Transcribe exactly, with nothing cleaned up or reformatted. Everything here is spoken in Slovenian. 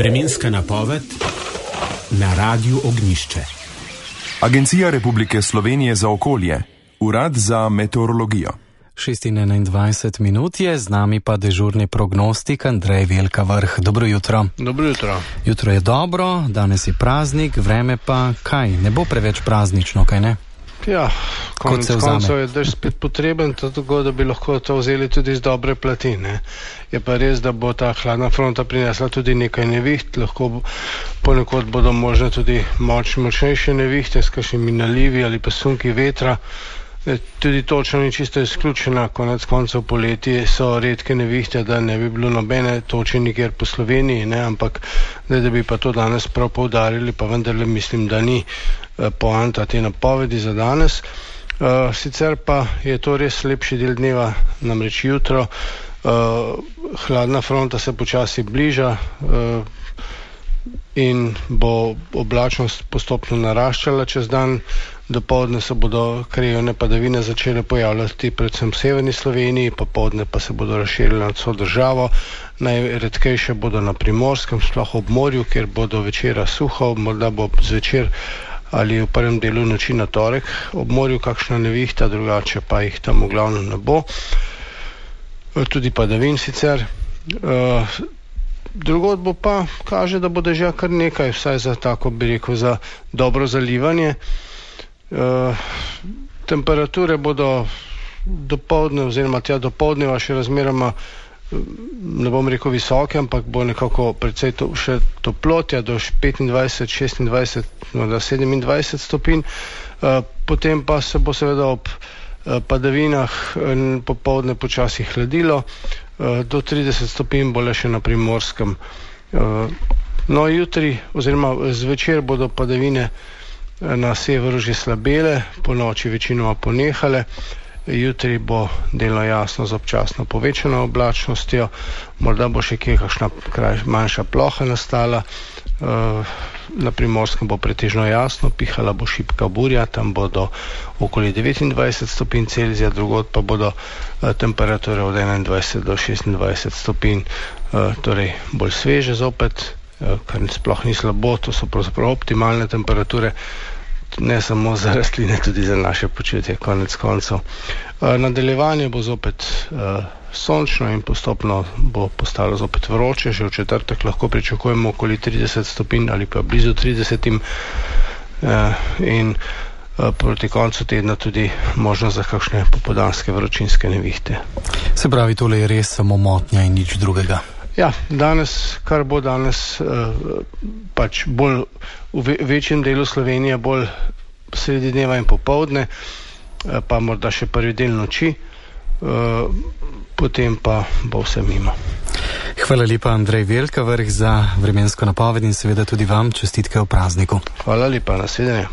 Vremenska napoved na Radiu Ognjišče. Agencija Republike Slovenije za okolje, Urad za meteorologijo. šest in enaindvajset minut je, z nami pa dežurni prognostik Andrej Velkavrh. Dobro jutro. Dobro jutro. Jutro je dobro, danes je praznik, vreme pa kaj? Ne bo preveč praznično, kaj ne? Ja, konec koncev je dež spet potreben, tako da bi lahko to vzeli tudi iz dobre plati. Ne. Je pa res, da bo ta hladna fronta prinesla tudi nekaj neviht, lahko ponekod bodo možne tudi moč, močnejše nevihte s kakšnimi nalivi ali pa sunki vetra. Tudi točno ni čisto izključena, konec koncev poleti so redke nevihte, da ne bi bilo nobene toče nikjer po Sloveniji, ne, ampak da, da bi pa to danes prav poudarili, pa vendarle mislim, da ni poanta te napovedi za danes. Uh, sicer pa je to res lepši del dneva, namreč jutro. Uh, hladna fronta se počasi bliža uh, in bo oblačnost postopno naraščala čez dan. Dopoldne se bodo krajevne padavine začele pojavljati predvsem v severni Sloveniji, popoldne pa se bodo razširile nad vso državo. Najredkejše bodo na Primorskem, sploh ob morju, kjer bodo večera suho, morda bo zvečer ali v prvem delu noči na torek ob morju kakšna nevihta, drugače pa jih tam v glavnem ne bo. Tudi padavin sicer. Drugod bo pa kaže, da bo dežja kar nekaj, vsaj za tako bi rekel, za dobro zalivanje. Uh, temperature bodo dopoldne oziroma tja dopoldneva še razmeroma, ne bom rekel visoke, ampak bo nekako precej to, še toplotja do petindvajset, šestindvajset, no, do sedemindvajset stopinj. Uh, potem pa se bo seveda ob uh, padavinah uh, popoldne počasi hladilo, uh, do trideset stopinj bo le še na Primorskem. Uh, no, jutri oziroma zvečer bodo padavine na severu že slabele, po noči večinoma ponehale. Jutri bo delno jasno z občasno povečano oblačnostjo, morda bo še kje kakšna kraj, manjša ploha nastala. Na Primorskem bo pretežno jasno, pihala bo šibka burja, tam bodo okoli devetindvajset stopinj Celzija, drugod pa bodo temperature od enaindvajset do šestindvajset stopinj, torej bolj sveže zopet, kar sploh ni slabo, to so pravzaprav optimalne temperature, ne samo za rastline, tudi za naše počutje, konec koncev. Nadaljevanje bo zopet uh, sončno in postopno bo postalo zopet vroče, že v četrtek lahko pričakujemo okoli trideset stopinj ali pa blizu tridesetim uh, in uh, proti koncu tedna tudi možnost za kakšne popoldanske vročinske nevihte. Se pravi, tole je res samo motnja in nič drugega. Ja, danes, kar bo danes uh, pač bolj v ve večjem delu Slovenije, bolj sredi dneva in popovdne, uh, pa morda še prvi del noči, uh, potem pa bo vse mimo. Hvala lepa, Andrej Velkavrh, za vremensko napoved in seveda tudi vam čestitke o prazniku. Hvala lepa, nasvidenje.